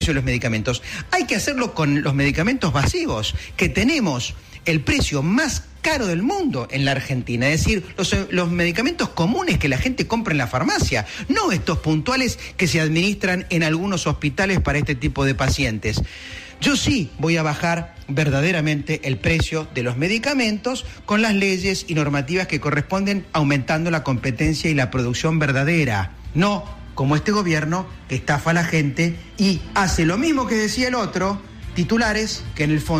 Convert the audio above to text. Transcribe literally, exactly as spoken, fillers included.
de los medicamentos. Hay que hacerlo con los medicamentos masivos, que tenemos el precio más caro del mundo en la Argentina, es decir, los, los medicamentos comunes que la gente compra en la farmacia, no estos puntuales que se administran en algunos hospitales para este tipo de pacientes. Yo sí voy a bajar verdaderamente el precio de los medicamentos con las leyes y normativas que corresponden, aumentando la competencia y la producción verdadera, no como este gobierno que estafa a la gente y hace lo mismo que decía el otro, titulares que en el fondo